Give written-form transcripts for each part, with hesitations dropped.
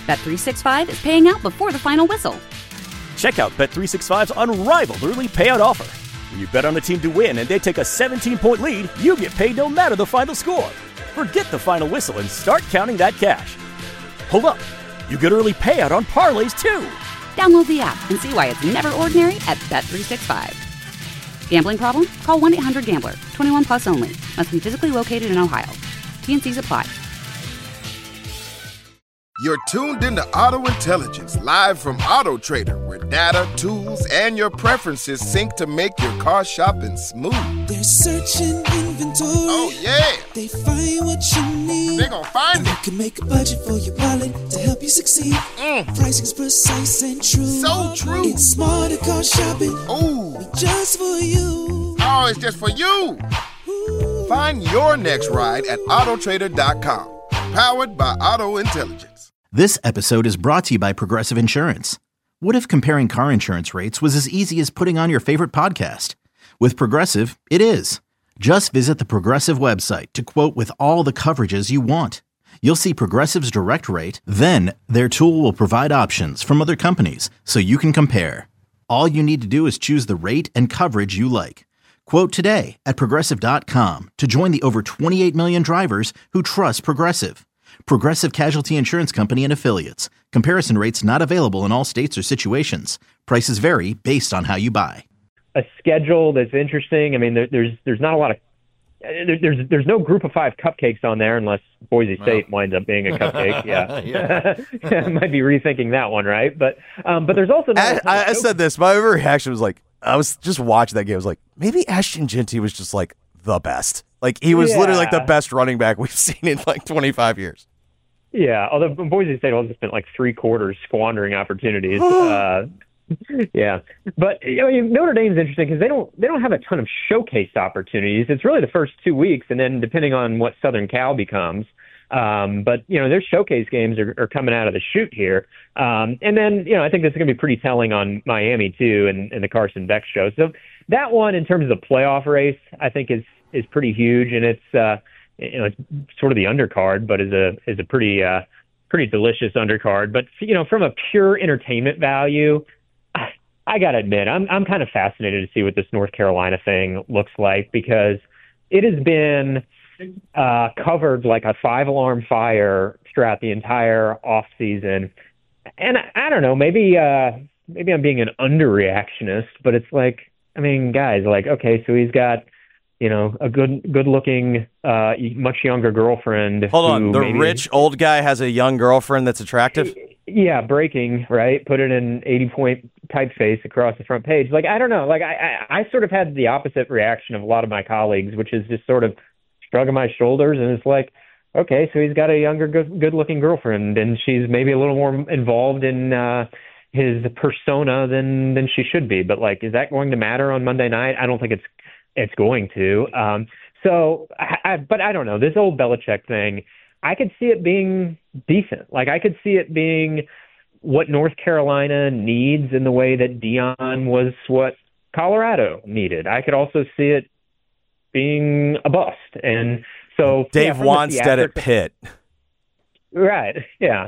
Bet365 is paying out before the final whistle. Check out Bet365's unrivaled early payout offer. When you bet on a team to win and they take a 17-point lead, you get paid no matter the final score. Forget the final whistle and start counting that cash. Hold up. You get early payout on parlays, too. Download the app and see why it's never ordinary at Bet365. Gambling problem? Call 1-800-GAMBLER. 21 plus only. Must be physically located in Ohio. T&Cs apply. You're tuned into Auto Intelligence, live from Auto Trader, where data, tools, and your preferences sync to make your car shopping smooth. They're searching inventory. Oh, yeah. They find what you need. They're gonna find it. You can make a budget for your wallet to help you succeed. Pricing's precise and true. So true. It's smarter car shopping. Ooh. Just for you. Oh, it's just for you. Ooh. Find your next ride at autotrader.com. Powered by Auto Intelligence. This episode is brought to you by Progressive Insurance. What if comparing car insurance rates was as easy as putting on your favorite podcast? With Progressive, it is. Just visit the Progressive website to quote with all the coverages you want. You'll see Progressive's direct rate, then their tool will provide options from other companies so you can compare. All you need to do is choose the rate and coverage you like. Quote today at Progressive.com to join the over 28 million drivers who trust Progressive. Progressive Casualty Insurance Company and Affiliates. Comparison rates not available in all states or situations. Prices vary based on how you buy. A schedule that's interesting. I mean, there's not a lot of there's no group of five cupcakes on there unless Boise State winds up being a cupcake. Yeah, I might be rethinking that one, right? But there's also I said this. My overreaction was like, I was just watching that game. I was like, maybe Ashton Jeanty was just like the best. Like he was literally like the best running back we've seen in like 25 years. Yeah, although Boise State also spent like 3 quarters squandering opportunities. Yeah, but Notre Dame's interesting because they don't have a ton of showcase opportunities. It's really the first 2 weeks, and then depending on what Southern Cal becomes. But their showcase games are coming out of the chute here, and then I think this is going to be pretty telling on Miami too, and the Carson Beck show. So that one, in terms of the playoff race, I think is pretty huge, and it's it's sort of the undercard, but is a pretty delicious undercard. But from a pure entertainment value, I gotta admit, I'm kind of fascinated to see what this North Carolina thing looks like, because it has been covered like a 5-alarm fire throughout the entire off season. And I don't know, maybe I'm being an underreactionist, but it's like, I mean, guys, like, okay, so he's got a good-looking, much younger girlfriend. Hold on, the rich old guy has a young girlfriend that's attractive? Yeah, breaking, right? Put it in 80-point typeface across the front page. Like, I don't know. Like, I sort of had the opposite reaction of a lot of my colleagues, which is just sort of shrugging my shoulders, and it's like, okay, so he's got a younger, good-looking girlfriend, and she's maybe a little more involved in his persona than she should be. But, like, is that going to matter on Monday night? I don't think it's going to. But I don't know. This old Belichick thing, I could see it being decent. Like, I could see it being what North Carolina needs in the way that Deion was what Colorado needed. I could also see it being a bust. And so Dave Wanstead at Pitt. Right, yeah.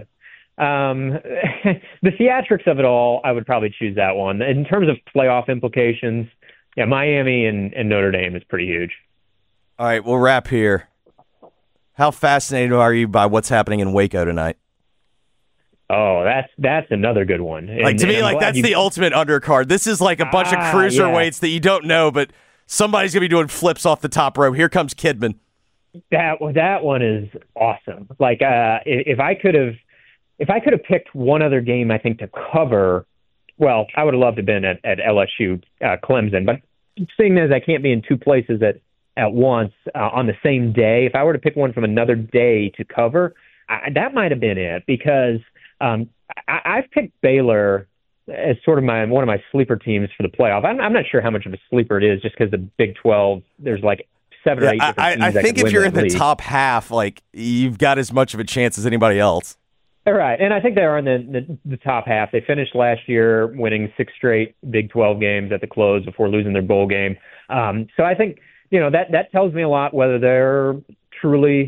The theatrics of it all, I would probably choose that one. In terms of playoff implications, yeah, Miami and Notre Dame is pretty huge. All right, we'll wrap here. How fascinated are you by what's happening in Waco tonight? Oh, that's another good one. Like, to me, like, that's the ultimate undercard. This is like a bunch of cruiserweights that you don't know, but somebody's going to be doing flips off the top rope. Here comes Kidman. That one is awesome. Like, if I could have picked one other game, I think, to cover, well, I would have loved to have been at LSU Clemson. But seeing as I can't be in two places at once on the same day, if I were to pick one from another day to cover, that might have been it, because I've picked Baylor as sort of one of my sleeper teams for the playoff. I'm not sure how much of a sleeper it is, just because the Big 12, there's like 7 or 8 different teams. I think if you're in the top half, like, you've got as much of a chance as anybody else. All right, and I think they are in the top half. They finished last year winning 6 straight Big 12 games at the close before losing their bowl game. So I think that tells me a lot whether they're truly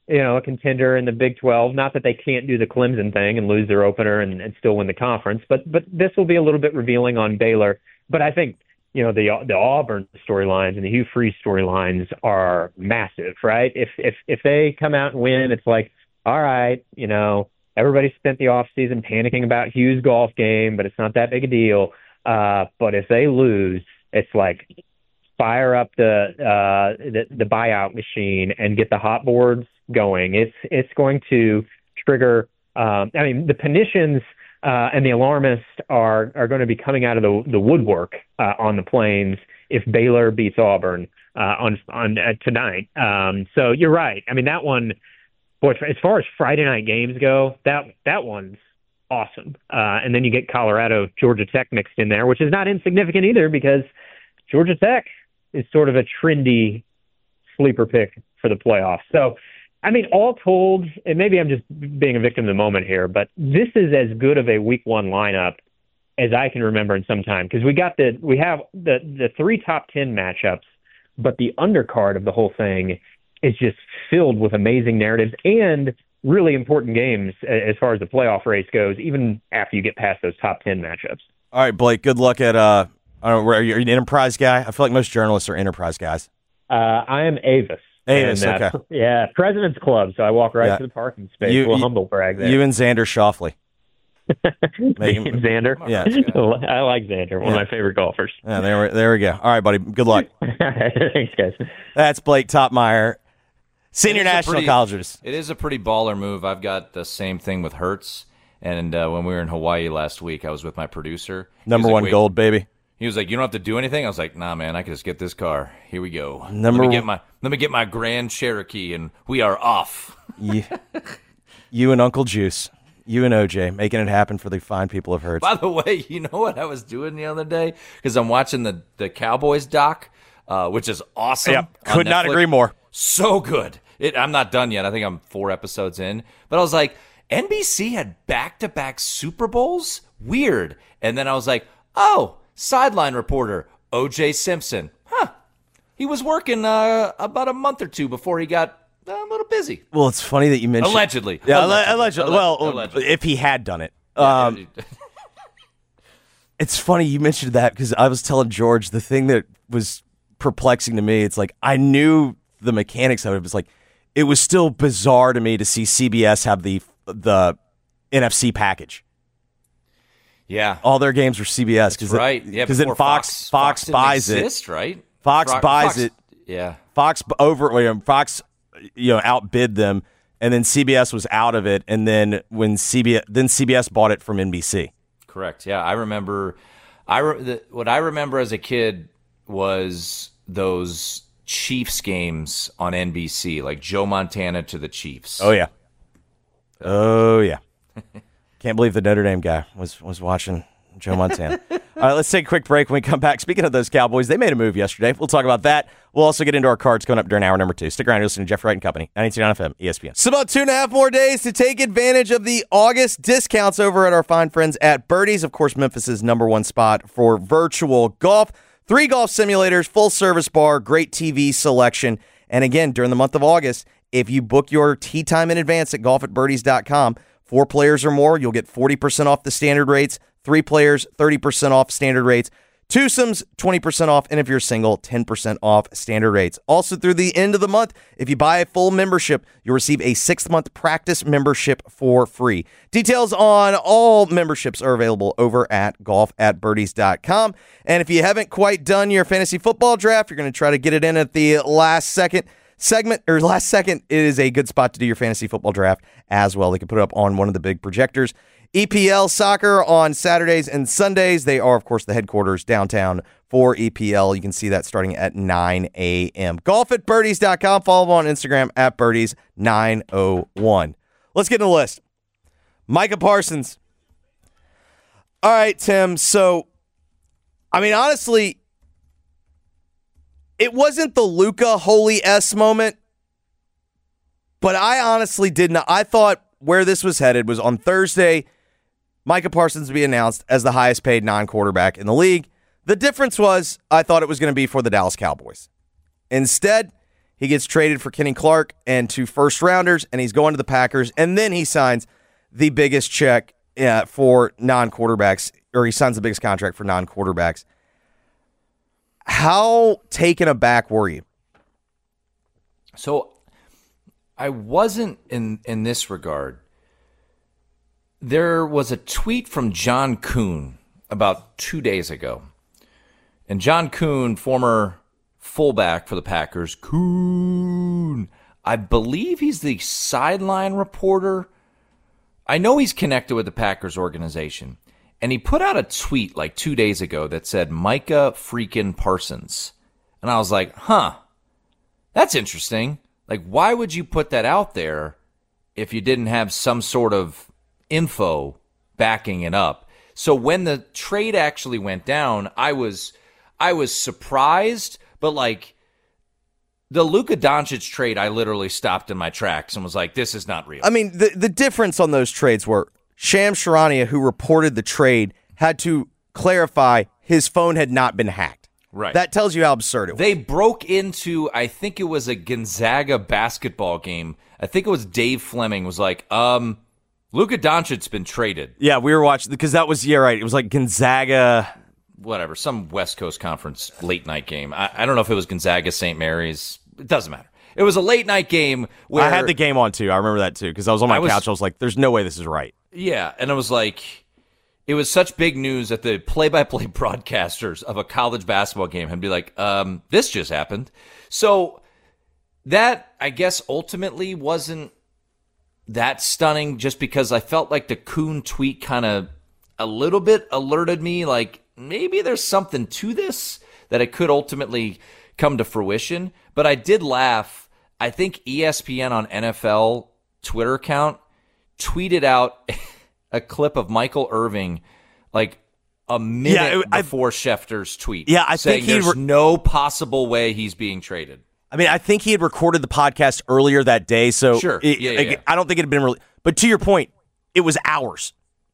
a contender in the Big 12. Not that they can't do the Clemson thing and lose their opener and still win the conference, but this will be a little bit revealing on Baylor. But I think, the Auburn storylines and the Hugh Freeze storylines are massive, right? If they come out and win, it's like, all right, everybody spent the offseason panicking about Hugh's golf game, but it's not that big a deal. But if they lose, it's like fire up the buyout machine and get the hot boards going. It's going to trigger. The penitions and the alarmists are going to be coming out of the woodwork on the plains if Baylor beats Auburn on tonight. So you're right. That one. Boy, as far as Friday night games go, that one's awesome. And then you get Colorado, Georgia Tech mixed in there, which is not insignificant either because Georgia Tech is sort of a trendy sleeper pick for the playoffs. So, all told, and maybe I'm just being a victim of the moment here, but this is as good of a week one lineup as I can remember in some time because we have the 3 top 10 matchups, but the undercard of the whole thing is just filled with amazing narratives and really important games as far as the playoff race goes, even after you get past those top 10 matchups. All right, Blake, good luck at, I don't know, are you an Enterprise guy? I feel like most journalists are Enterprise guys. I am Avis. Avis, okay. Yeah, President's Club, so I walk right to the parking space. A little humble brag there. You and Xander Schauffele. Xander? Yeah. I like Xander, one of my favorite golfers. Yeah, there we go. All right, buddy, good luck. Thanks, guys. That's Blake Topmeyer. Senior national colleges. It is a pretty baller move. I've got the same thing with Hertz. And when we were in Hawaii last week, I was with my producer. Number one gold, baby. He was like, "You don't have to do anything." I was like, "Nah, man, I can just get this car. Here we go. Let me get my Grand Cherokee, and we are off." You and Uncle Juice, you and OJ, making it happen for the fine people of Hertz. By the way, you know what I was doing the other day? Because I'm watching the Cowboys doc, which is awesome. Yep, could not agree more. So good. I'm not done yet. I think I'm 4 episodes in. But I was like, NBC had back-to-back Super Bowls? Weird. And then I was like, oh, sideline reporter, O.J. Simpson. Huh. He was working about a month or 2 before he got a little busy. Well, it's funny that you mentioned... Allegedly. Yeah, allegedly. Well, if he had done it. It's funny you mentioned that because I was telling George the thing that was perplexing to me. It's like I knew the mechanics of it. It was like it was still bizarre to me to see CBS have the NFC package. Yeah, all their games were CBS. That's right. Yeah, because then Fox buys exist, right? Fox buys it. Yeah, Fox outbid them, and then CBS was out of it. And then when CBS bought it from NBC. Correct. Yeah, I remember. What I remember as a kid was those Chiefs games on NBC, like Joe Montana to the Chiefs. Oh yeah. Can't believe the Notre Dame guy was watching Joe Montana. All right, let's take a quick break. When we come back, speaking of those Cowboys, they made a move yesterday. We'll talk about that. We'll also get into our cards coming up during hour number 2. Stick around. You're listening to Jeff Wright and Company, 92.9 FM, ESPN. So about 2.5 more days to take advantage of the August discounts over at our fine friends at Birdies. Of course, Memphis's #1 spot for virtual golf. 3 golf simulators, full service bar, great TV selection. And again, during the month of August, if you book your tee time in advance at golfatbirdies.com, 4 players or more, you'll get 40% off the standard rates. 3 players, 30% off standard rates. Twosomes, 20% off. And if you're single, 10% off standard rates. Also through the end of the month, if you buy a full membership, you'll receive a 6-month practice membership for free. Details on all memberships are available over at golfatbirdies.com. And if you haven't quite done your fantasy football draft, you're going to try to get it in at the last second, it is a good spot to do your fantasy football draft as well. They can put it up on one of the big projectors. EPL Soccer on Saturdays and Sundays. They are, of course, the headquarters downtown for EPL. You can see that starting at 9 a.m. Golfatbirdies.com. Follow them on Instagram at birdies901. Let's get into the list. Micah Parsons. All right, Tim. So, honestly, it wasn't the Luka Holy S moment, but I honestly did not. I thought where this was headed was on Thursday, Micah Parsons would be announced as the highest paid non-quarterback in the league. The difference was I thought it was going to be for the Dallas Cowboys. Instead, He gets traded for Kenny Clark and 2 first-rounders, and he's going to the Packers, and then he signs the biggest check for non-quarterbacks, or he signs the biggest contract for non-quarterbacks. How taken aback were you? So I wasn't in this regard. There was a tweet from John Kuhn about 2 days ago. And John Kuhn, former fullback for the Packers, Kuhn, I believe he's the sideline reporter. I know he's connected with the Packers organization. And he put out a tweet like 2 days ago that said, Micah freaking Parsons. And I was like, that's interesting. Like, why would you put that out there if you didn't have some sort of info backing it up? So when the trade actually went down, I was surprised, but like the Luka Doncic trade, I literally stopped in my tracks and was like, this is not real. I mean, the difference on those trades were Shams Charania, who reported the trade, had to clarify his phone had not been hacked. Right. That tells you how absurd it was. They broke into, I think it was a Gonzaga basketball game. I think it was Dave Fleming was like, Luka Doncic's been traded. Yeah, we were watching, because that was, right. It was like Gonzaga. Whatever, some West Coast Conference late night game. I don't know if it was Gonzaga, St. Mary's. It doesn't matter. It was a late night game where I had the game on too. I remember that too, because I was on my couch. I was like, there's no way this is right. Yeah, and it was like, it was such big news that the play-by-play broadcasters of a college basketball game had to be like, this just happened. So that, I guess, ultimately wasn't that stunning, just because I felt like the Kuhn tweet kind of a little bit alerted me, like, maybe there's something to this, that it could ultimately come to fruition. But I did laugh. I think ESPN on NFL Twitter account tweeted out a clip of Michael Irving like a minute before Schefter's tweet. Yeah, I saying think there's no possible way he's being traded. I mean, I think he had recorded the podcast earlier that day, so sure. I don't think it had been really. But to your point, it was hours.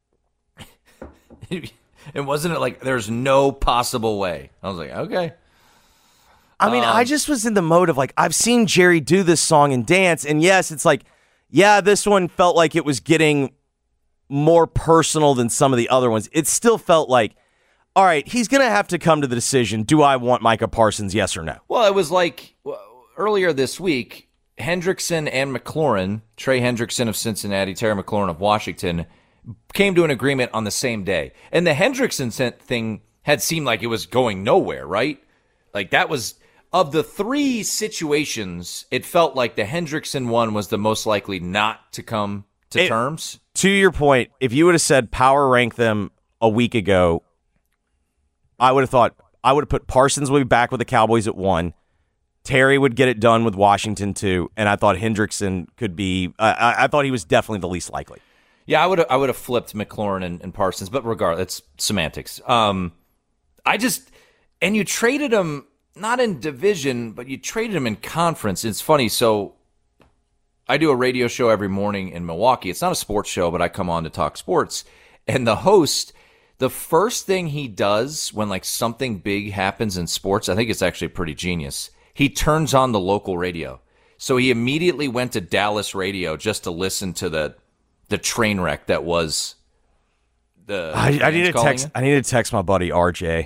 And wasn't it like there's no possible way? I was like, okay. I mean, I just was in the mode of like, I've seen Jerry do this song and dance, and yes, it's like, yeah, this one felt like it was getting more personal than some of the other ones. It still felt like, all right, he's going to have to come to the decision, do I want Micah Parsons, yes or no? Well, it was like earlier this week, Hendrickson and McLaurin, Trey Hendrickson of Cincinnati, Terry McLaurin of Washington, came to an agreement on the same day. And the Hendrickson thing had seemed like it was going nowhere, right? Like that was, of the 3 situations, it felt like the Hendrickson one was the most likely not to come to terms. To your point, if you would have said power rank them a week ago, I would have put Parsons would be back with the Cowboys at 1. Terry would get it done with Washington 2, and I thought Hendrickson could be. I thought he was definitely the least likely. Yeah, I would have flipped McLaurin and Parsons, but regardless, it's semantics. And you traded him not in division, but you traded him in conference. It's funny. So I do a radio show every morning in Milwaukee. It's not a sports show, but I come on to talk sports. And the host, the first thing he does when like something big happens in sports, I think it's actually pretty genius. He turns on the local radio. So he immediately went to Dallas radio just to listen to the train wreck that was the. I need to text my buddy RJ.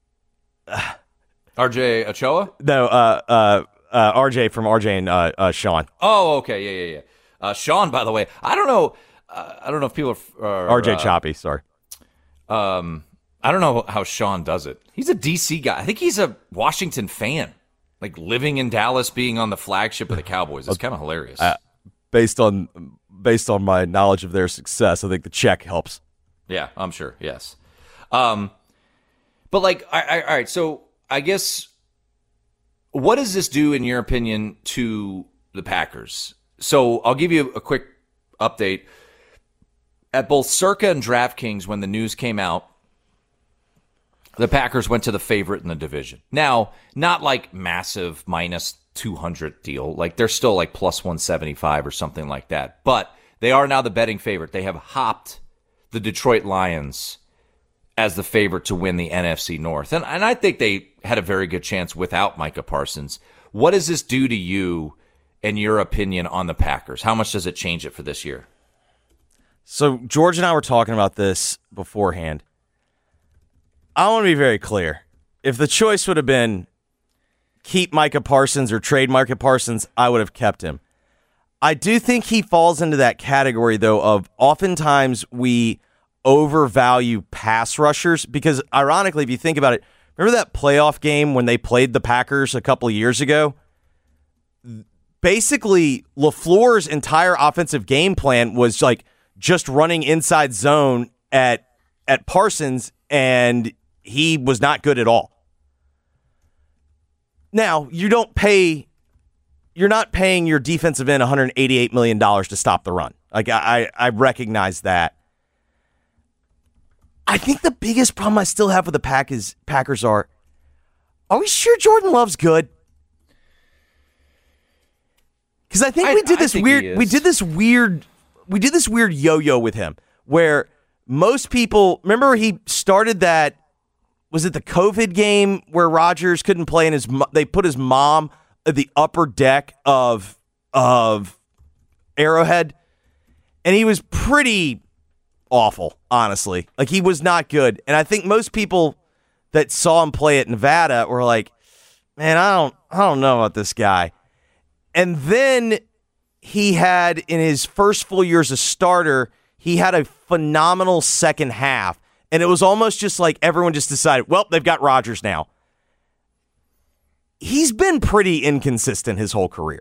RJ Ochoa? No, RJ from RJ and Sean. Oh, okay, yeah. Sean, by the way, I don't know if people are RJ Choppy. Sorry. I don't know how Sean does it. He's a DC guy. I think he's a Washington fan. Like living in Dallas, being on the flagship of the Cowboys. It's kind of hilarious. Based on my knowledge of their success, I think the check helps. Yeah, I'm sure. Yes. But like, all right. So I guess, what does this do, in your opinion, to the Packers? So I'll give you a quick update. At both Circa and DraftKings, when the news came out, the Packers went to the favorite in the division. Now, not like massive minus 200 deal. Like they're still like plus 175 or something like that. But they are now the betting favorite. They have hopped the Detroit Lions as the favorite to win the NFC North. And I think they had a very good chance without Micah Parsons. What does this do to you and your opinion on the Packers? How much does it change it for this year? So George and I were talking about this beforehand. I want to be very clear. If the choice would have been keep Micah Parsons or trade Micah Parsons, I would have kept him. I do think he falls into that category, though, of oftentimes we overvalue pass rushers because, ironically, if you think about it, remember that playoff game when they played the Packers a couple of years ago? Basically, LaFleur's entire offensive game plan was like just running inside zone at Parsons, and he was not good at all. Now, you're not paying your defensive end $188 million to stop the run. Like I recognize that. I think the biggest problem I still have with the Packers are we sure Jordan Love's good? Because I think we did this weird yo-yo with him where most people remember he started that. Was it the COVID game where Rodgers couldn't play and they put his mom at the upper deck of Arrowhead, and he was pretty awful, honestly. Like, he was not good. And I think most people that saw him play at Nevada were like, man, I don't know about this guy. And then he had, in his first full year as a starter, he had a phenomenal second half. And it was almost just like everyone just decided, well, they've got Rodgers now. He's been pretty inconsistent his whole career.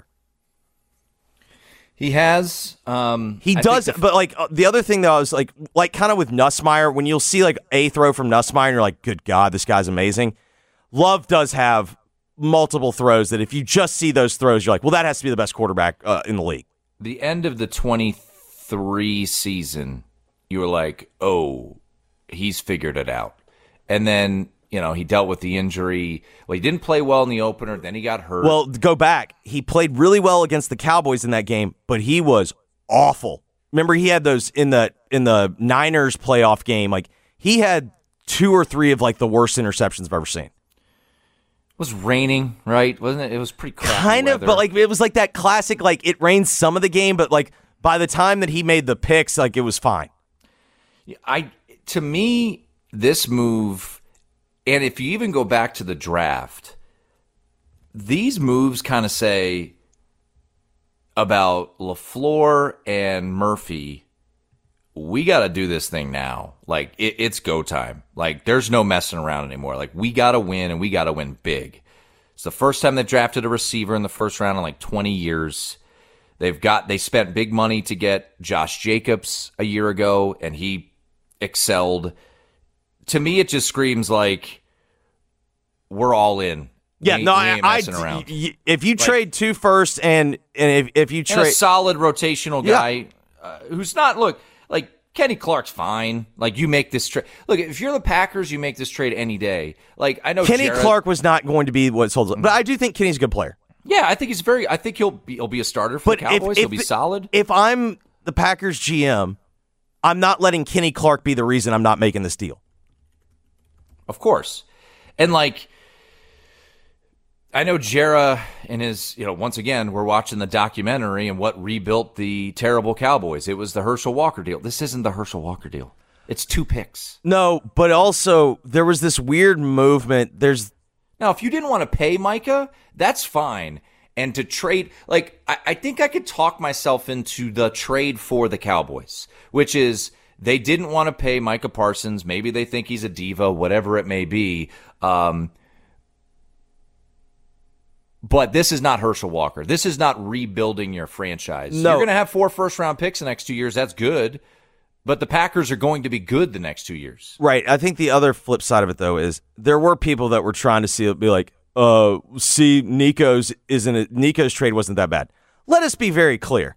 He has. He does, but like the other thing though, I was like kind of with Nussmeier, when you'll see like a throw from Nussmeier and you're like, good God, this guy's amazing. Love does have multiple throws that if you just see those throws, you're like, well, that has to be the best quarterback in the league. The end of the 23 season, you were like, oh, he's figured it out. And then, he dealt with the injury. Well, he didn't play well in the opener. Then he got hurt. Well, go back. He played really well against the Cowboys in that game, but he was awful. Remember, he had those in the Niners playoff game. Like, he had 2 or 3 of like the worst interceptions I've ever seen. It was raining, right? Wasn't it? It was pretty crappy kind of, weather. but like it was like that classic. Like, it rained some of the game, but like by the time that he made the picks, like it was fine. To me, this move, and if you even go back to the draft, these moves kind of say about LaFleur and Murphy, we got to do this thing now. Like, it's go time. Like, there's no messing around anymore. Like, we got to win, and we got to win big. It's the first time they've drafted a receiver in the first round in like 20 years. They spent big money to get Josh Jacobs a year ago, and he excelled. To me, it just screams like we're all in. Yeah, we ain't messing around. If you trade 2 firsts and if you trade a solid rotational guy who's not like Kenny Clark's fine. Like, you make this trade. Look, if you're the Packers, you make this trade any day. Like, I know Kenny Clark was not going to be what sold, but I do think Kenny's a good player. Yeah, I think he'll be a starter for the Cowboys. He'll be solid. If I'm the Packers GM, I'm not letting Kenny Clark be the reason I'm not making this deal. Of course. And like, I know Jera and his, once again, we're watching the documentary and what rebuilt the terrible Cowboys. It was the Herschel Walker deal. This isn't the Herschel Walker deal. It's 2 picks. No, but also there was this weird movement. Now, if you didn't want to pay Micah, that's fine. And to trade, like, I think I could talk myself into the trade for the Cowboys, which is they didn't want to pay Micah Parsons. Maybe they think he's a diva, whatever it may be. But this is not Herschel Walker. This is not rebuilding your franchise. No. You're going to have 4 first-round picks the next 2 years. That's good. But the Packers are going to be good the next 2 years. Right. I think the other flip side of it, though, is there were people that were trying to see it be like, Nico's trade wasn't that bad. Let us be very clear.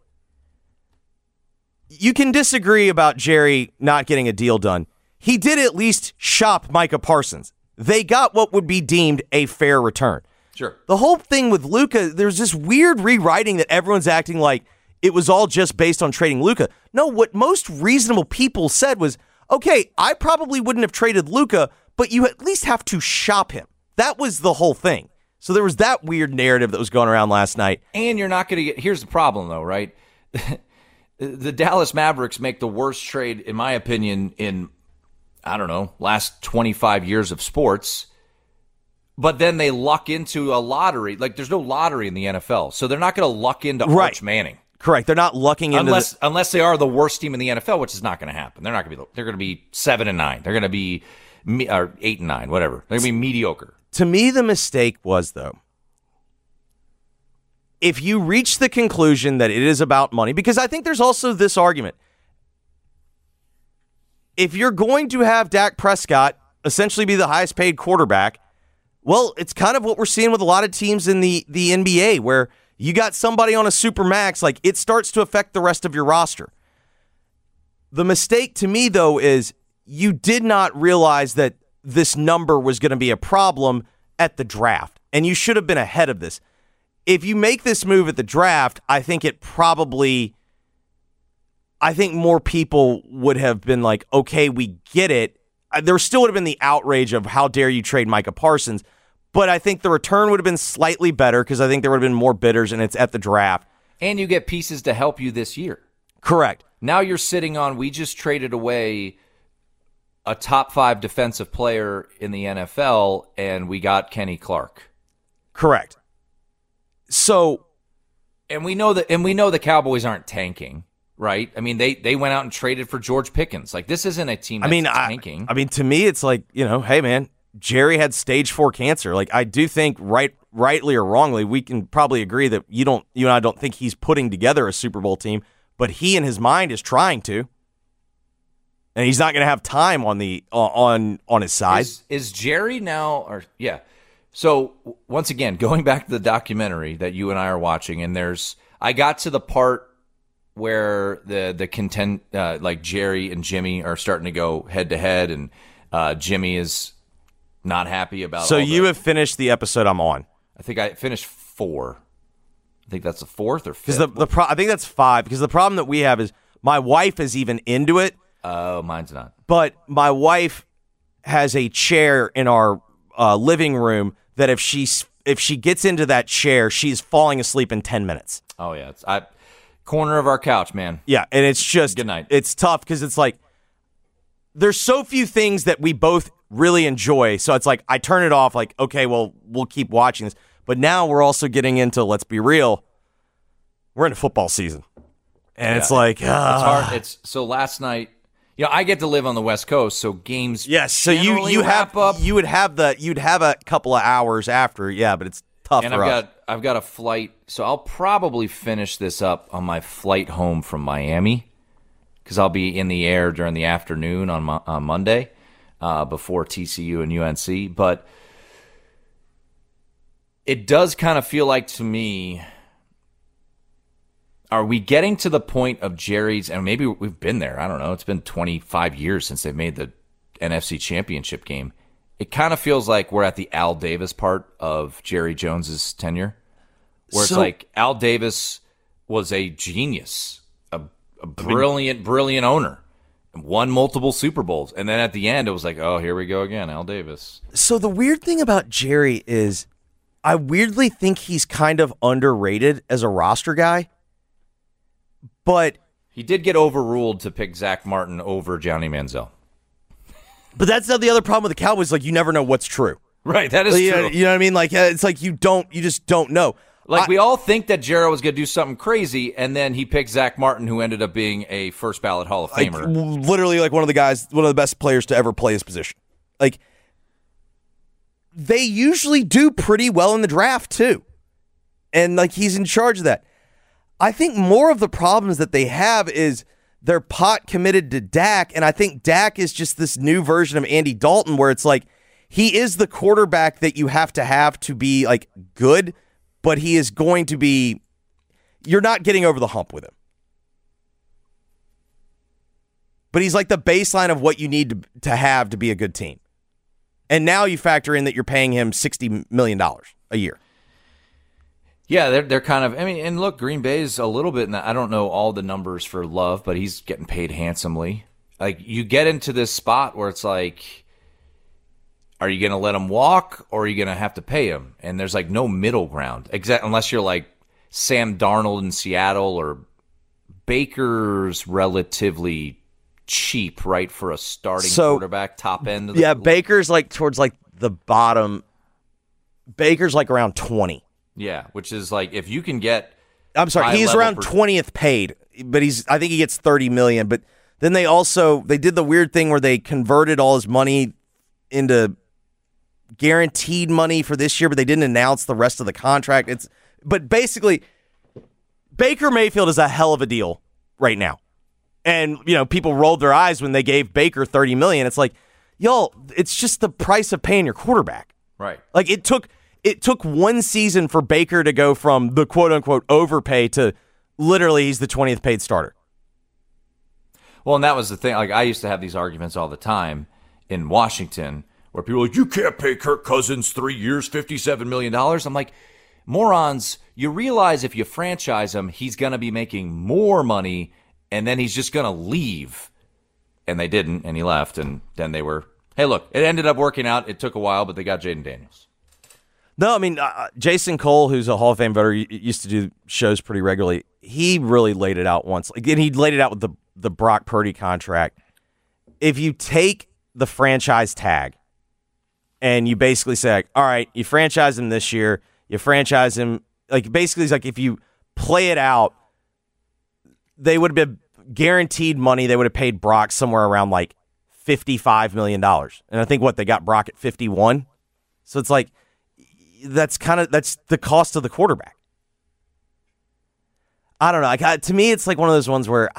You can disagree about Jerry not getting a deal done. He did at least shop Micah Parsons. They got what would be deemed a fair return. Sure. The whole thing with Luka, there's this weird rewriting that everyone's acting like it was all just based on trading Luka. No, what most reasonable people said was, okay, I probably wouldn't have traded Luka, but you at least have to shop him. That was the whole thing. So there was that weird narrative that was going around last night. And you're not going to get – here's the problem, though, right? The Dallas Mavericks make the worst trade, in my opinion, in, I don't know, last 25 years of sports. But then they luck into a lottery. Like, there's no lottery in the NFL. So they're not going to luck into Arch Manning. Correct. They're not lucking into unless they are the worst team in the NFL, which is not going to happen. They're not going to be. They're going to be 7-9. They're going to be 8-9, whatever. They're going to be mediocre. To me, the mistake was, though, if you reach the conclusion that it is about money, because I think there's also this argument. If you're going to have Dak Prescott essentially be the highest paid quarterback, well, it's kind of what we're seeing with a lot of teams in the NBA, where you got somebody on a super max, like it starts to affect the rest of your roster. The mistake to me, though, is you did not realize that this number was going to be a problem at the draft, and you should have been ahead of this. If you make this move at the draft, I think more people would have been like, okay, we get it. There still would have been the outrage of how dare you trade Micah Parsons, but I think the return would have been slightly better because I think there would have been more bidders, and it's at the draft. And you get pieces to help you this year. Correct. Now you're sitting on, we just traded away a top 5 defensive player in the NFL, and we got Kenny Clark. Correct. So, and we know the Cowboys aren't tanking, right? I mean, they went out and traded for George Pickens. Like, this isn't a team that's tanking. I mean, to me, it's like, hey man, Jerry had stage 4 cancer. Like, I do think rightly or wrongly, we can probably agree that you and I don't think he's putting together a Super Bowl team, but he in his mind is trying to. And he's not going to have time on his side. Is Jerry now, or yeah. So once again, going back to the documentary that you and I are watching, and I got to the part where like Jerry and Jimmy are starting to go head to head, and Jimmy is not happy about. So you have finished the episode I'm on. I think I finished 4. I think that's the 4th or 5th. Because I think that's 5. Because the problem that we have is my wife is even into it. Oh, mine's not. But my wife has a chair in our living room that if she gets into that chair, she's falling asleep in 10 minutes. Oh yeah, it's corner of our couch, man. Yeah, and it's just good night. It's tough because it's like there's so few things that we both really enjoy. So it's like I turn it off. Like, okay, well, we'll keep watching this. But now we're also getting into, let's be real, we're in a football season, and it's like it's hard. So last night. I get to live on the West Coast, so games. Yes, so you wrap up. You'd have a couple of hours after, yeah, but it's tough and for us. I've got a flight, so I'll probably finish this up on my flight home from Miami, because I'll be in the air during the afternoon on Monday, before TCU and UNC. But it does kind of feel like to me. Are we getting to the point of Jerry's, and maybe we've been there, I don't know, it's been 25 years since they made the NFC Championship game. It kind of feels like we're at the Al Davis part of Jerry Jones's tenure, where it's like Al Davis was a genius, a brilliant owner, won multiple Super Bowls, and then at the end it was like, oh, here we go again, Al Davis. So the weird thing about Jerry is I weirdly think he's kind of underrated as a roster guy. But he did get overruled to pick Zach Martin over Johnny Manziel. But that's not the other problem with the Cowboys. Like, you never know what's true. Right, that is true. You know what I mean? Like, it's like you just don't know. Like, we all think that Jarrett was going to do something crazy, and then he picked Zach Martin, who ended up being a first ballot Hall of Famer. Literally, like one of the best players to ever play his position. Like, they usually do pretty well in the draft too, and like he's in charge of that. I think more of the problems that they have is they're pot committed to Dak, and I think Dak is just this new version of Andy Dalton where it's like he is the quarterback that you have to be like good, but he is going to be – you're not getting over the hump with him. But he's like the baseline of what you need to have to be a good team. And now you factor in that you're paying him $60 million a year. Yeah, they're kind of, I mean, and look, Green Bay's a little bit, I don't know all the numbers for Love, but he's getting paid handsomely. Like, you get into this spot where it's like, are you going to let him walk or are you going to have to pay him? And there's like no middle ground, unless you're like Sam Darnold in Seattle, or Baker's relatively cheap, right, for a starting quarterback, top end of the Baker's like towards like the bottom. Baker's like around 20. Yeah, which is like if you can get he's around 20th paid, but I think he gets 30 million, but then they did the weird thing where they converted all his money into guaranteed money for this year, but they didn't announce the rest of the contract. But basically Baker Mayfield is a hell of a deal right now. And, people rolled their eyes when they gave Baker $30 million. It's like, y'all, it's just the price of paying your quarterback. Right. Like it took one season for Baker to go from the quote unquote overpay to literally he's the 20th paid starter. Well, and that was the thing. Like I used to have these arguments all the time in Washington where people are like, you can't pay Kirk Cousins 3 years, $57 million. I'm like, morons, you realize if you franchise him, he's going to be making more money and then he's just going to leave. And they didn't, and he left, and then they were, hey, look, it ended up working out. It took a while, but they got Jaden Daniels. No, I mean, Jason Cole, who's a Hall of Fame voter, used to do shows pretty regularly. He really laid it out once. Again, he laid it out with the Brock Purdy contract. If you take the franchise tag and you basically say, like, all right, you franchise him this year, you franchise him, like basically it's like if you play it out, they would have been guaranteed money. They would have paid Brock somewhere around like $55 million. And I think they got Brock at 51. So it's like, that's the cost of the quarterback. I don't know. To me, it's like one of those ones where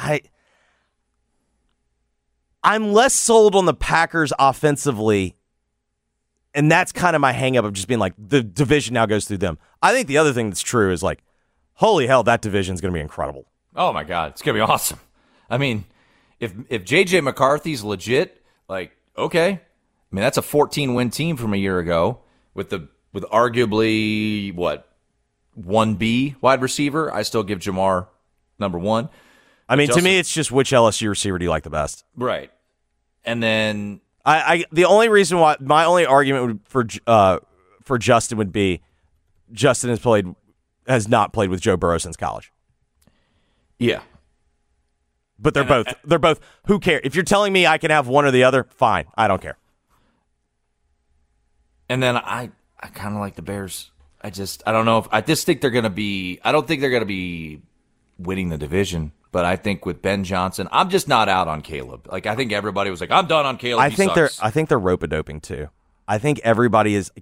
I'm less sold on the Packers offensively, and that's kind of my hang-up of just being like, the division now goes through them. I think the other thing that's true is like, holy hell, that division is going to be incredible. Oh, my God. It's going to be awesome. I mean, if J.J. McCarthy's legit, like, okay. I mean, that's a 14-win team from a year ago with arguably, 1B wide receiver. I still give Jamar number one. I mean, to me, it's just which LSU receiver do you like the best? Right. And then the only reason why my only argument for Justin would be Justin has not played with Joe Burrow since college. Yeah. But they're both who cares? If you're telling me I can have one or the other, fine. I don't care. And then I kind of like the Bears. I don't know I just think they're going to be, I don't think they're going to be winning the division, but I think with Ben Johnson, I'm just not out on Caleb. Like, I think everybody was like, I'm done on Caleb. I think they're rope-a-doping too. I think everybody is,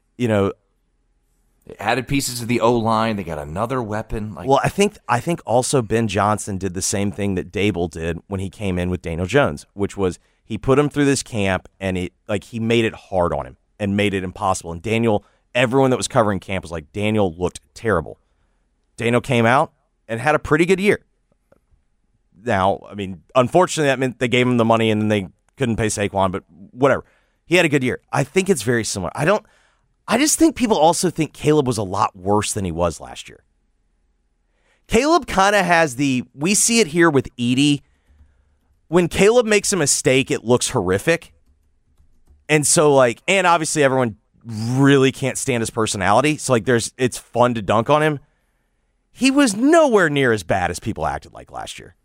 they added pieces to the O-line. They got another weapon. Well, I think also Ben Johnson did the same thing that Dable did when he came in with Daniel Jones, which was he put him through this camp and he made it hard on him and made it impossible. And Daniel, everyone that was covering camp was like, Daniel looked terrible. Daniel came out and had a pretty good year. Now, I mean, unfortunately, that meant they gave him the money and then they couldn't pay Saquon, but whatever. He had a good year. I think it's very similar. I just think people also think Caleb was a lot worse than he was last year. Caleb kind of has we see it here with Edey. When Caleb makes a mistake, it looks horrific. And so and obviously everyone really can't stand his personality. So it's fun to dunk on him. He was nowhere near as bad as people acted like last year.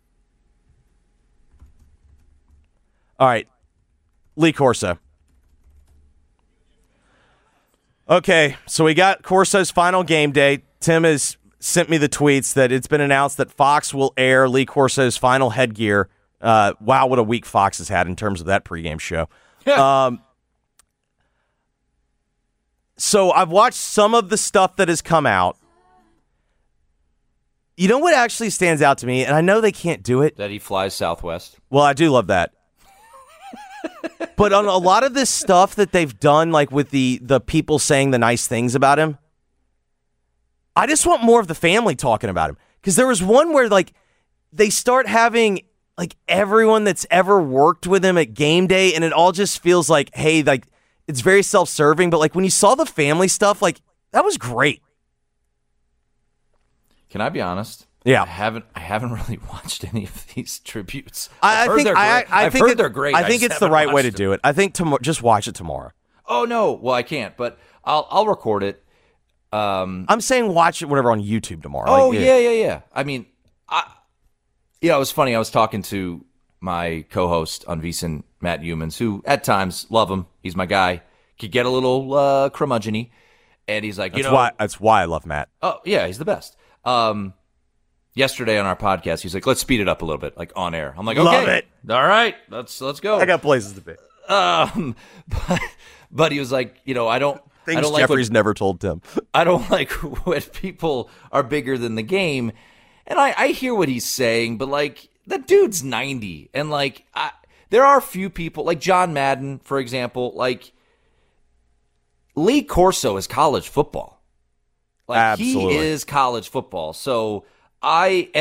All right. Lee Corso. Okay, so we got Corso's final game day. Tim has sent me the tweets that it's been announced that Fox will air Lee Corso's final headgear. Wow, what a week Fox has had in terms of that pregame show. Yeah. So I've watched some of the stuff that has come out. You know what actually stands out to me, and I know they can't do it. That he flies Southwest. Well, I do love that. But on a lot of this stuff that they've done, like with the people saying the nice things about him, I just want more of the family talking about him. Because there was one where they start having everyone that's ever worked with him at game day, and it all just feels like, hey, it's very self-serving. But when you saw the family stuff, that was great. Can I be honest? Yeah, I haven't really watched any of these tributes. I've heard they're great. I think it's the right way to do it. I think just watch it tomorrow. Oh no, well I can't, but I'll record it. I'm saying watch it whatever on YouTube tomorrow. Oh yeah. I mean, it was funny. I was talking to my co-host on VSiN, Matt Humans, who at times love him. He's my guy. Could get a little curmudgeon-y, and he's like, that's why I love Matt. Oh yeah, he's the best. Yesterday on our podcast, he's like, let's speed it up a little bit, like on air. I'm like, okay, love it. All right, let's go. I got places to be. But he was like, I don't like Jeffrey's never told Tim. I don't like when people are bigger than the game. And I hear what he's saying, but like that dude's 90. And like there are a few people like John Madden, for example, like Lee Corso is college football. Like Absolutely. He is college football. So I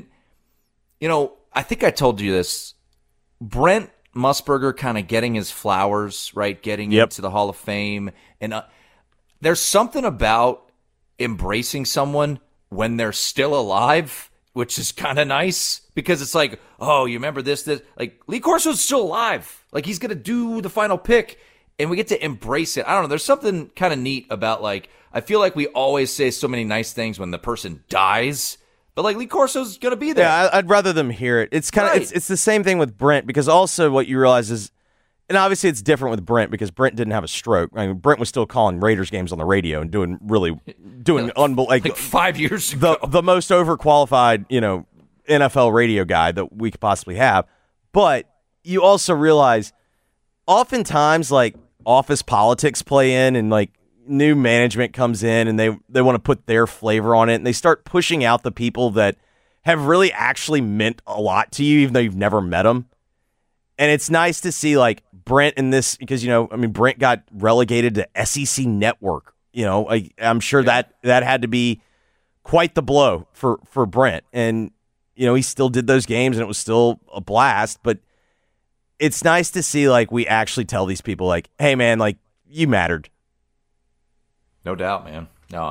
think I told you this. Brent Musburger kind of getting his flowers, right? Getting into the Hall of Fame. And there's something about embracing someone when they're still alive, which is kind of nice because it's like, oh, you remember this? Like Lee Corso's still alive. Like he's going to do the final pick and we get to embrace it. I don't know. There's something kind of neat about like, I feel like we always say so many nice things when the person dies. But like Lee Corso's gonna be there. Yeah, I'd rather them hear it. It's kind of it's the same thing with Brent because also what you realize is, and obviously it's different with Brent because Brent didn't have a stroke. I mean, Brent was still calling Raiders games on the radio and doing unbelievable. Like 5 years ago, the most overqualified NFL radio guy that we could possibly have. But you also realize, oftentimes like office politics play in and like. New management comes in and they want to put their flavor on it and they start pushing out the people that have really actually meant a lot to you even though you've never met them. And it's nice to see like Brent in this because Brent got relegated to SEC Network. I'm sure that had to be quite the blow for Brent. And he still did those games and it was still a blast, but it's nice to see like we actually tell these people like, hey man, like you mattered. No doubt, man. No,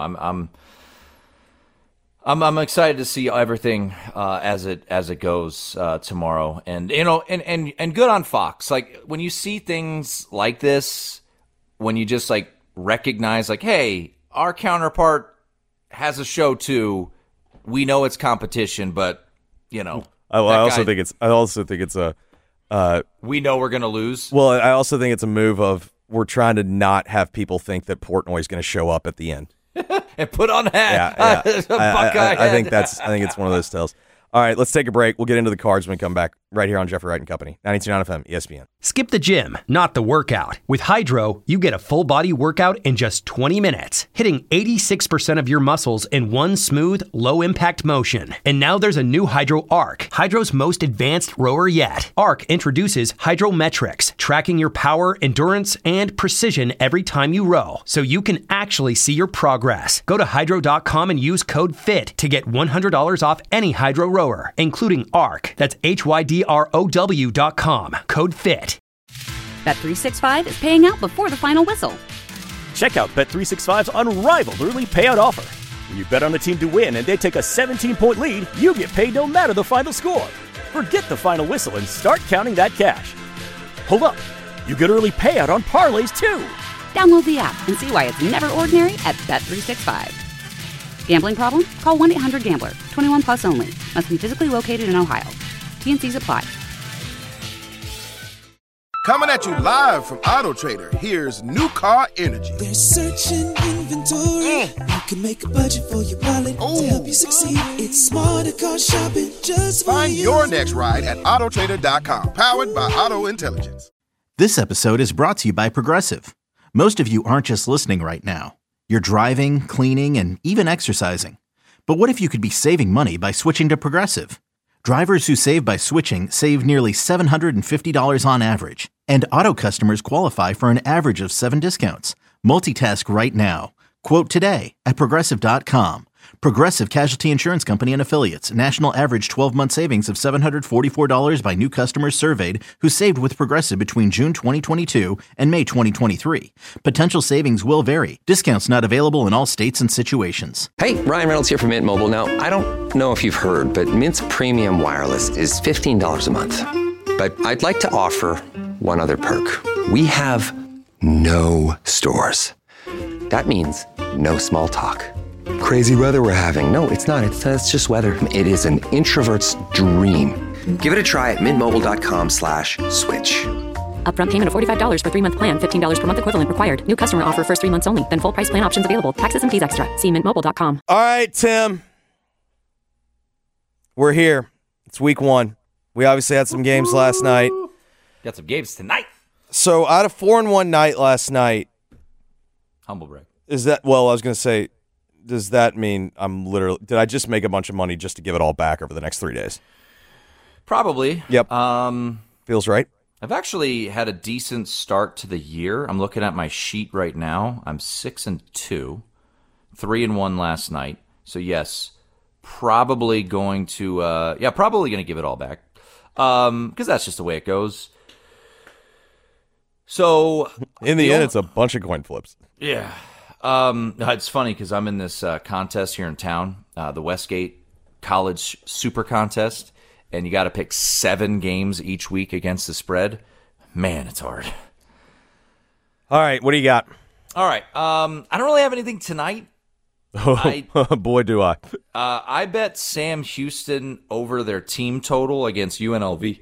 I'm excited to see everything as it goes tomorrow, and and good on Fox. Like when you see things like this, when you just like recognize, like, hey, our counterpart has a show too. We know it's competition, but I also think it's a. We know we're gonna lose. Well, I also think it's a move of. We're trying to not have people think that Portnoy's going to show up at the end and put on a hat. Yeah. I think it's one of those tells. All right, let's take a break. We'll get into the cards when we come back right here on Jeffrey Wright and Company, 92.9 FM, ESPN. Skip the gym, not the workout. With Hydro, you get a full-body workout in just 20 minutes, hitting 86% of your muscles in one smooth, low-impact motion. And now there's a new Hydro Arc, Hydro's most advanced rower yet. Arc introduces Hydrometrics, tracking your power, endurance, and precision every time you row, so you can actually see your progress. Go to Hydro.com and use code FIT to get $100 off any Hydro rower, including Arc. That's HYDROW.com. Code FIT. Bet365 is paying out before the final whistle. Check out Bet365's unrivaled early payout offer. When you bet on a team to win and they take a 17-point lead, you get paid no matter the final score. Forget the final whistle and start counting that cash. Hold up. You get early payout on parlays too. Download the app and see why it's never ordinary at Bet365. Gambling problem? Call 1-800-GAMBLER. 21 plus only. Must be physically located in Ohio. T&Cs apply. Coming at you live from Auto Trader, here's New Car Energy. They're searching inventory. You can make a budget for your wallet to help you succeed. It's smarter car shopping just for Find you. your next ride at autotrader.com. Powered by Auto Intelligence. This episode is brought to you by Progressive. Most of you aren't just listening right now. You're driving, cleaning, and even exercising. But what if you could be saving money by switching to Progressive? Drivers who save by switching save nearly $750 on average. And auto customers qualify for an average of 7 discounts. Multitask right now. Quote today at Progressive.com. Progressive Casualty Insurance Company and Affiliates. National average 12-month savings of $744 by new customers surveyed who saved with Progressive between June 2022 and May 2023. Potential savings will vary. Discounts not available in all states and situations. Hey, Ryan Reynolds here from Mint Mobile. Now, I don't know if you've heard, but Mint's premium wireless is $15 a month. But I'd like to offer one other perk. We have no stores. That means no small talk. Crazy weather we're having. No, it's not. It's just weather. It is an introvert's dream. Give it a try at mintmobile.com/switch. Upfront payment of $45 for 3-month plan. $15 per month equivalent required. New customer offer first 3 months only. Then full price plan options available. Taxes and fees extra. See mintmobile.com. All right, Tim. We're here. It's week 1. We obviously had some games last night. Got some games tonight. So I had a 4-1 night last night. Humble brag. Is that, well, I was going to say, does that mean did I just make a bunch of money just to give it all back over the next 3 days? Probably. Yep. Feels right. I've actually had a decent start to the year. I'm looking at my sheet right now. I'm 6-2, 3-1 last night. So yes, probably going to give it all back. Because that's just the way it goes. So in the end, it's a bunch of coin flips. Yeah. It's funny because I'm in this contest here in town, the Westgate College Super Contest. And you got to pick 7 games each week against the spread. Man, it's hard. All right, what do you got? All right, I don't really have anything tonight. Boy, do I. I bet Sam Houston over their team total against UNLV.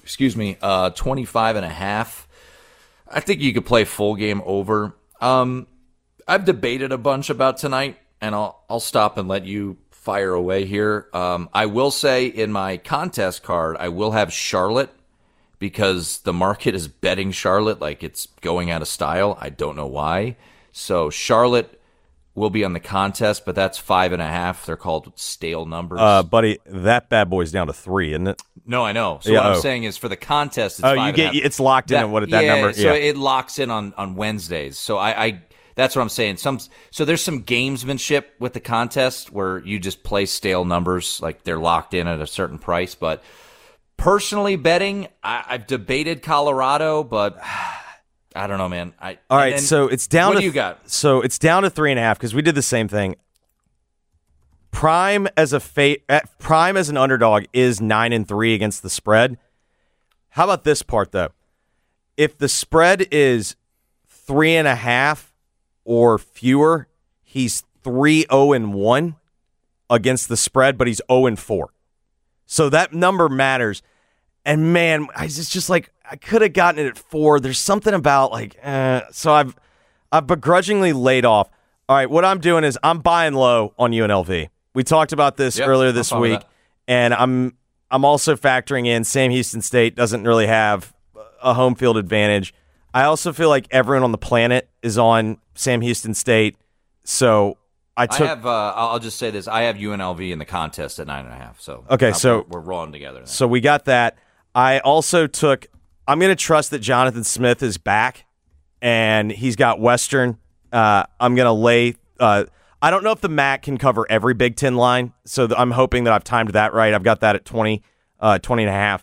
25.5. I think you could play full game over. I've debated a bunch about tonight, and I'll stop and let you fire away here. I will say in my contest card, I will have Charlotte because the market is betting Charlotte like it's going out of style. I don't know why. So Charlotte will be on the contest, but that's 5.5. They're called stale numbers. Buddy, that bad boy's down to 3, isn't it? No, I know. So what I'm saying is for the contest, it's 5.5. It's locked in at that number. So it locks in on Wednesdays. So I that's what I'm saying. So there's some gamesmanship with the contest where you just play stale numbers, like they're locked in at a certain price. But personally betting, I've debated Colorado, but I don't know, man. All right, so it's down. What do you got? So it's down to 3.5 because we did the same thing. Prime as an underdog is 9-3 against the spread. How about this part though? If the spread is 3.5 or fewer, he's 3-0-1 against the spread, but he's 0-4. So that number matters. And man, it's just like I could have gotten it at 4. There's something about so I've begrudgingly laid off. All right, what I'm doing is I'm buying low on UNLV. We talked about this earlier this week, and I'm also factoring in Sam Houston State doesn't really have a home field advantage. I also feel like everyone on the planet is on Sam Houston State, so I'll just say this: I have UNLV in the contest at 9.5. So okay, so we're rolling together now. So we got that. I also took. I'm going to trust that Jonathan Smith is back, and he's got Western. I'm going to lay. I don't know if the MAC can cover every Big Ten line, so I'm hoping that I've timed that right. I've got that at 20.5.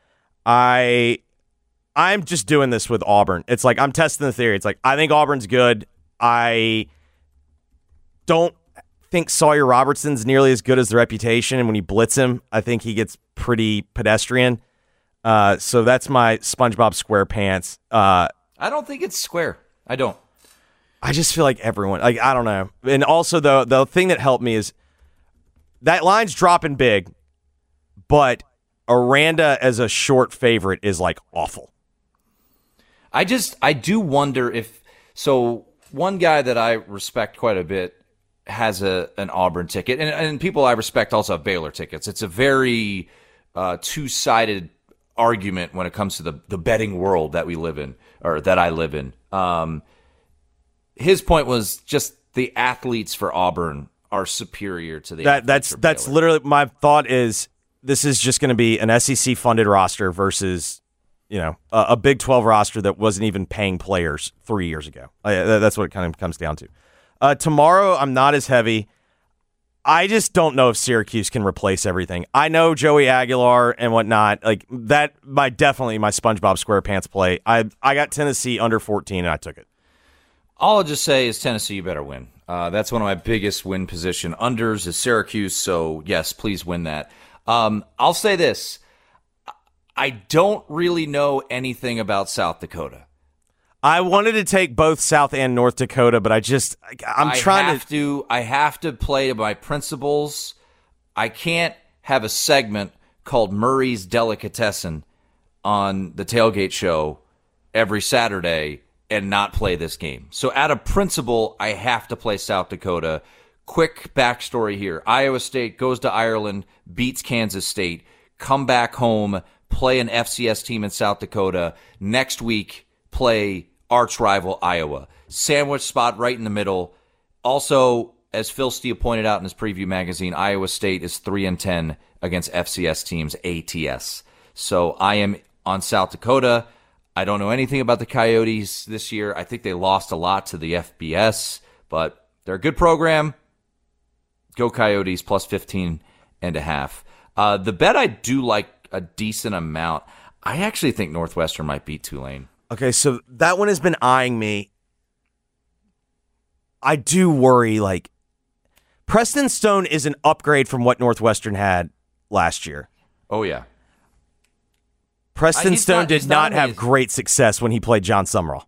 I'm just doing this with Auburn. It's like I'm testing the theory. It's like I think Auburn's good. I don't think Sawyer Robertson's nearly as good as the reputation, and when you blitz him, I think he gets pretty pedestrian. So that's my SpongeBob SquarePants. I don't think it's square. I don't. I just feel like everyone, I don't know. And also, the thing that helped me is that line's dropping big, but Aranda as a short favorite is awful. I do wonder if, so one guy that I respect quite a bit has an Auburn ticket, and people I respect also have Baylor tickets. It's a very two-sided argument when it comes to the betting world that we live in, or that I live in. His point was just the athletes for Auburn are superior to the athletes for that's Baylor. literally my thought is this is just going to be an SEC funded roster versus a Big 12 roster that wasn't even paying players 3 years ago. That's what it kind of comes down to. Tomorrow I'm not as heavy. I just don't know if Syracuse can replace everything. I know Joey Aguilar and whatnot. Definitely my SpongeBob SquarePants play. I got Tennessee under 14 and I took it. All I'll just say is Tennessee, you better win. That's one of my biggest win position unders is Syracuse. So yes, please win that. I'll say this. I don't really know anything about South Dakota. I wanted to take both South and North Dakota, but I have to play to my principles. I can't have a segment called Murray's Delicatessen on the Tailgate Show every Saturday and not play this game. So out of principle, I have to play South Dakota. Quick backstory here. Iowa State goes to Ireland, beats Kansas State, come back home, play an FCS team in South Dakota. Next week, play arch rival Iowa. Sandwich spot right in the middle. Also, as Phil Steele pointed out in his preview magazine, Iowa State is 3-10 against FCS teams, ATS. So I am on South Dakota. I don't know anything about the Coyotes this year. I think they lost a lot to the FBS, but they're a good program. Go Coyotes plus 15.5. The bet I do like a decent amount. I actually think Northwestern might beat Tulane. Okay, so that one has been eyeing me. I do worry, Preston Stone is an upgrade from what Northwestern had last year. Oh, yeah. Preston Stone did not have great success when he played John Summerall.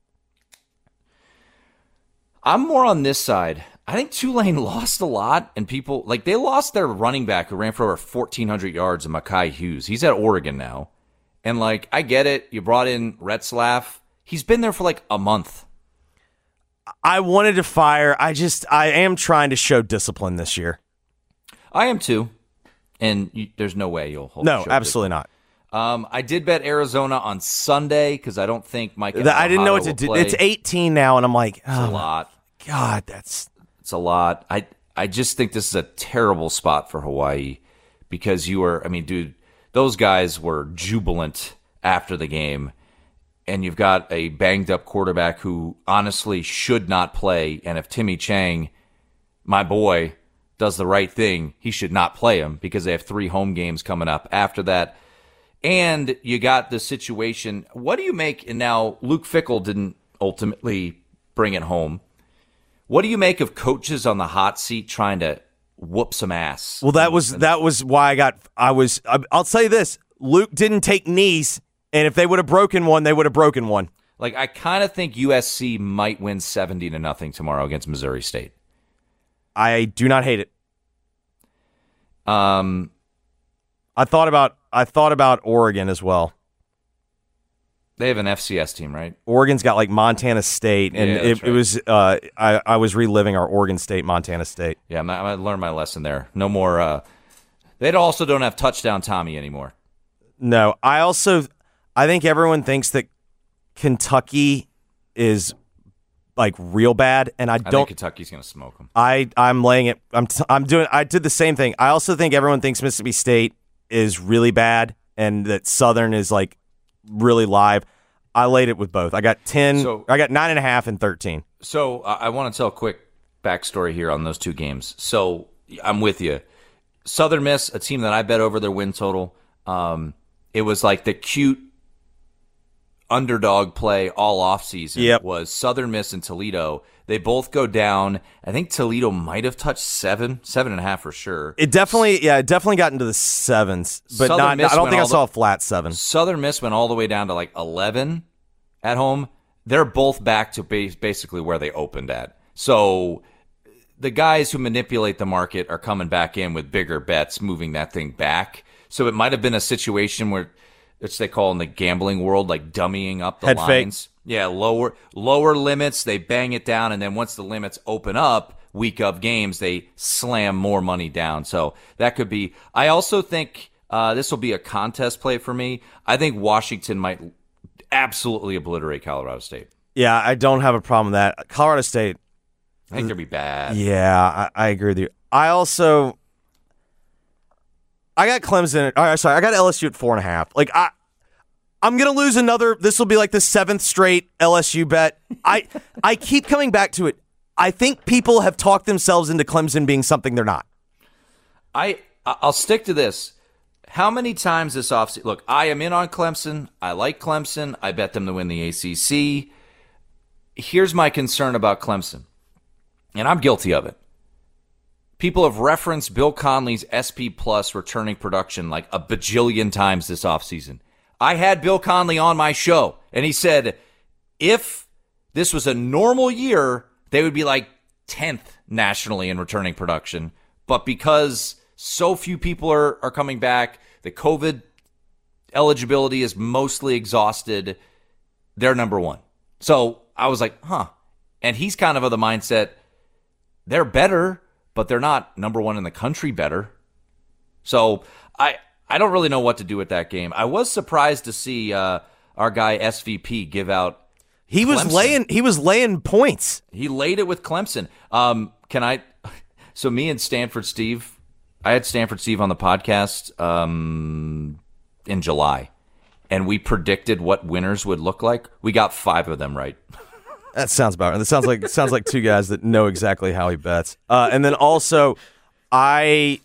I'm more on this side. I think Tulane lost a lot, and people, they lost their running back who ran for over 1,400 yards, Mekhi Hughes. He's at Oregon now. And, I get it. You brought in Retzlaff. He's been there for, a month. I wanted to fire. I am trying to show discipline this year. I am too. And there's no way you'll hold. No, absolutely not. I did bet Arizona on Sunday because I don't think Mike. I didn't know what to do. It's 18 now, and I'm like, it's a lot. God, it's a lot. I just think this is a terrible spot for Hawaii because those guys were jubilant after the game, and you've got a banged up quarterback who honestly should not play. And if Timmy Chang, my boy, does the right thing, he should not play him because they have 3 home games coming up after that. And you got the situation. What do you make? And now Luke Fickell didn't ultimately bring it home. What do you make of coaches on the hot seat trying to whoop some ass? Well, that was why I'll tell you this. Luke didn't take knees, and if they would have broken one, they would have broken one. I kind of think USC might win 70-0 tomorrow against Missouri State. I do not hate it. I thought about Oregon as well. They have an FCS team, right? Oregon's got Montana State, and it was I was reliving our Oregon State, Montana State. Yeah, I learned my lesson there. No more. They also don't have touchdown Tommy anymore. No, I think everyone thinks that Kentucky is real bad, and I think Kentucky's going to smoke them. I'm laying it. I did the same thing. I also think everyone thinks Mississippi State is really bad, and that Southern is really live. I laid it with both. I got 10. I got 9.5 and 13. So I want to tell a quick backstory here on those 2 games. So I'm with you. Southern Miss, a team that I bet over their win total. It was the cute underdog play all offseason was Southern Miss and Toledo. They both go down. I think Toledo might have touched 7.5 for sure. It definitely got into the 7s, but I don't think I saw a flat 7. Southern Miss went all the way down to 11 at home. They're both back to basically where they opened at. So the guys who manipulate the market are coming back in with bigger bets, moving that thing back. So it might have been a situation where, which they call in the gambling world, dummying up the head lines. Fake. Yeah, lower limits, they bang it down, and then once the limits open up, week of games, they slam more money down. So that could be. I also think this will be a contest play for me. I think Washington might absolutely obliterate Colorado State. Yeah, I don't have a problem with that. Colorado State, I think they'll be bad. Yeah, I agree with you. I got Clemson. I got LSU at 4.5. I'm going to lose another. This will be the 7th straight LSU bet. I keep coming back to it. I think people have talked themselves into Clemson being something they're not. I'll stick to this. How many times this offseason? Look, I am in on Clemson. I like Clemson. I bet them to win the ACC. Here's my concern about Clemson, and I'm guilty of it. People have referenced Bill Conley's SP Plus returning production a bajillion times this offseason. I had Bill Conley on my show, and he said, if this was a normal year, they would be like 10th nationally in returning production. But because so few people are coming back, the COVID eligibility is mostly exhausted, they're number one. So I was like, huh. And he's kind of the mindset, they're better, but they're not number one in the country better. So I don't really know what to do with that game. I was surprised to see our guy SVP give out. He was laying points. He laid it with Clemson. So me and Stanford Steve, I had Stanford Steve on the podcast in July, and we predicted what winners would look like. We got 5 of them right. That sounds about right. That sounds like two guys that know exactly how he bets. And then also, I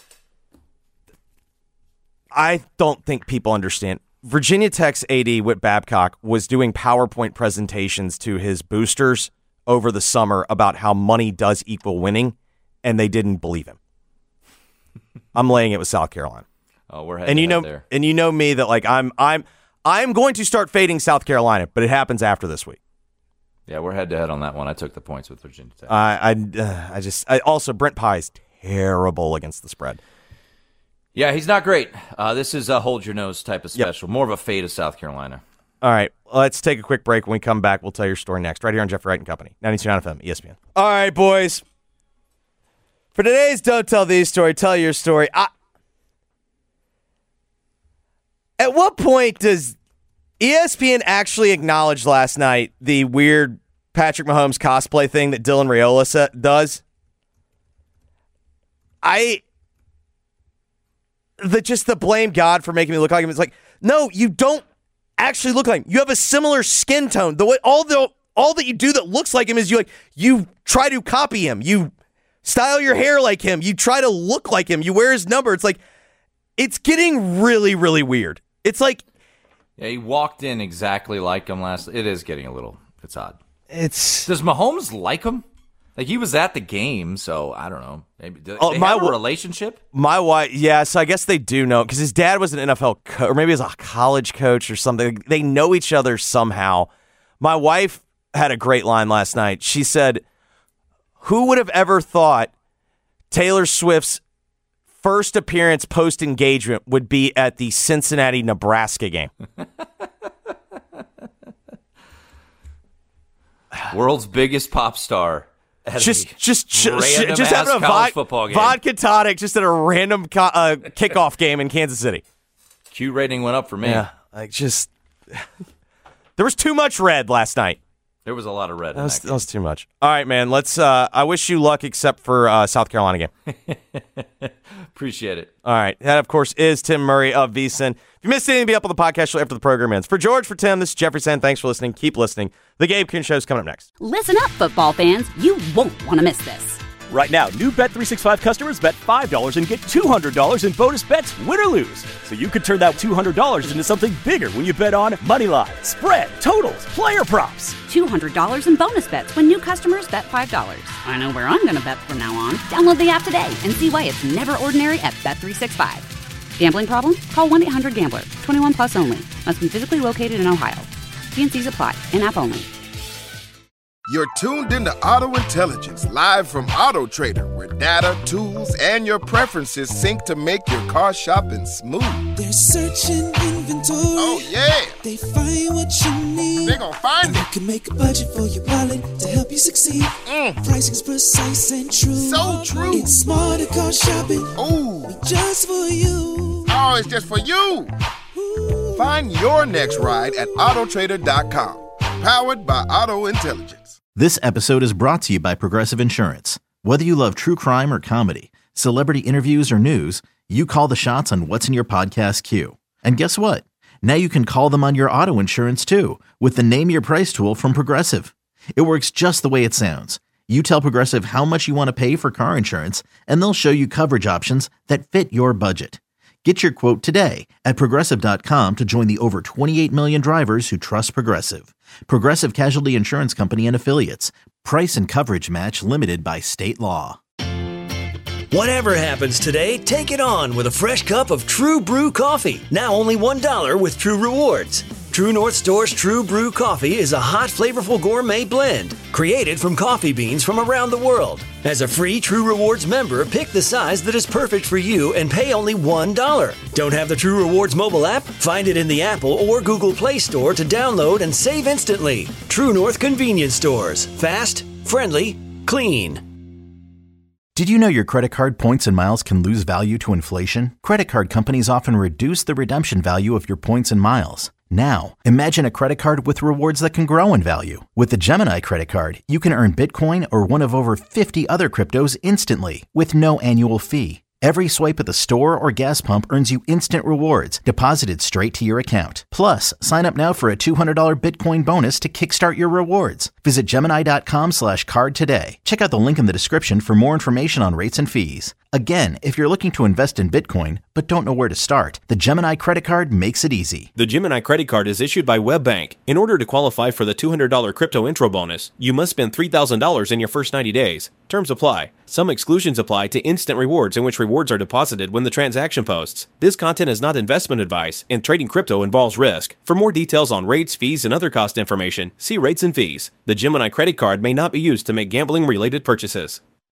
don't think people understand. Virginia Tech's AD, Whit Babcock, was doing PowerPoint presentations to his boosters over the summer about how money does equal winning, and they didn't believe him. I'm laying it with South Carolina. Oh, we're heading there. And you know me that like I'm going to start fading South Carolina, but it happens after this week. Yeah, we're head to head on that one. I took the points with Virginia Tech. I also Brent Pye is terrible against the spread. Yeah, he's not great. This is a hold your nose type of special. More of a fade of South Carolina. All right, let's take a quick break. When we come back, we'll tell your story next, right here on Jeffrey Wright and Company, 92.9 FM, ESPN. All right, boys. For today's Don't Tell These story, tell your story. At what point does ESPN actually acknowledge last night the weird Patrick Mahomes cosplay thing that Dylan Raiola does? The blame God for making me look like him. It's like, no, you don't actually look like him. You have a similar skin tone. The way all that you do that looks like him is you try to copy him. You style your hair like him. You try to look like him. You wear his number. It's like, it's getting really, really weird. It's like, yeah, he walked in exactly like him last. It is getting it's odd. Does Mahomes like him? Like, he was at the game, so I don't know. Maybe they have a relationship? My wife, yes, I guess they do know, because his dad was an NFL coach, or maybe he was a college coach or something. They know each other somehow. My wife had a great line last night. She said, who would have ever thought Taylor Swift's first appearance post-engagement would be at the Cincinnati-Nebraska game? World's biggest pop star. Just having a vodka tonic just at a random kickoff game in Kansas City. Q rating went up for me. Yeah, there was too much red last night. There was a lot of red. That was too much. All right, man. Let's. I wish you luck, except for South Carolina game. Appreciate it. All right. That, of course, is Tim Murray of VSiN. If you missed anything, be up on the podcast show after the program ends. For George, for Tim, this is Jeffrey saying thanks for listening. Keep listening. The Gabe Kuhn Show is coming up next. Listen up, football fans. You won't want to miss this. Right now, new Bet365 customers bet $5 and get $200 in bonus bets, win or lose. So you could turn that $200 into something bigger when you bet on money line, spread, totals, player props. $200 in bonus bets when new customers bet $5. I know where I'm going to bet from now on. Download the app today and see why it's never ordinary at Bet365. Gambling problem? Call 1-800-GAMBLER. 21 plus only. Must be physically located in Ohio. T&Cs apply. In-app only. You're tuned into Auto Intelligence, live from Auto Trader, where data, tools, and your preferences sync to make your car shopping smooth. They're searching inventory. Oh, yeah. They find what you need. They're gonna find it. You can make a budget for your wallet to help you succeed. Pricing's precise and true. So true. It's smarter car shopping. Ooh. Just for you. Oh, it's just for you. Ooh. Find your next ride at autotrader.com. Powered by Auto Intelligence. This episode is brought to you by Progressive Insurance. Whether you love true crime or comedy, celebrity interviews or news, you call the shots on what's in your podcast queue. And guess what? Now you can call them on your auto insurance too with the Name Your Price tool from Progressive. It works just the way it sounds. You tell Progressive how much you want to pay for car insurance, and they'll show you coverage options that fit your budget. Get your quote today at Progressive.com to join the over 28 million drivers who trust Progressive. Progressive Casualty Insurance Company and Affiliates. Price and coverage match limited by state law. Whatever happens today, take it on with a fresh cup of True Brew coffee. Now only $1 with True Rewards. True North Store's True Brew Coffee is a hot, flavorful gourmet blend created from coffee beans from around the world. As a free True Rewards member, pick the size that is perfect for you and pay only $1. Don't have the True Rewards mobile app? Find it in the Apple or Google Play Store to download and save instantly. True North Convenience Stores. Fast, friendly, clean. Did you know your credit card points and miles can lose value to inflation? Credit card companies often reduce the redemption value of your points and miles. Now, imagine a credit card with rewards that can grow in value. With the Gemini credit card, you can earn Bitcoin or one of over 50 other cryptos instantly with no annual fee. Every swipe at the store or gas pump earns you instant rewards deposited straight to your account. Plus, sign up now for a $200 Bitcoin bonus to kickstart your rewards. Visit Gemini.com/card today. Check out the link in the description for more information on rates and fees. Again, if you're looking to invest in Bitcoin but don't know where to start, the Gemini credit card makes it easy. The Gemini credit card is issued by WebBank. In order to qualify for the $200 crypto intro bonus, you must spend $3,000 in your first 90 days. Terms apply. Some exclusions apply to instant rewards, in which rewards are deposited when the transaction posts. This content is not investment advice, and trading crypto involves risk. For more details on rates, fees, and other cost information, see rates and fees. The Gemini credit card may not be used to make gambling-related purchases.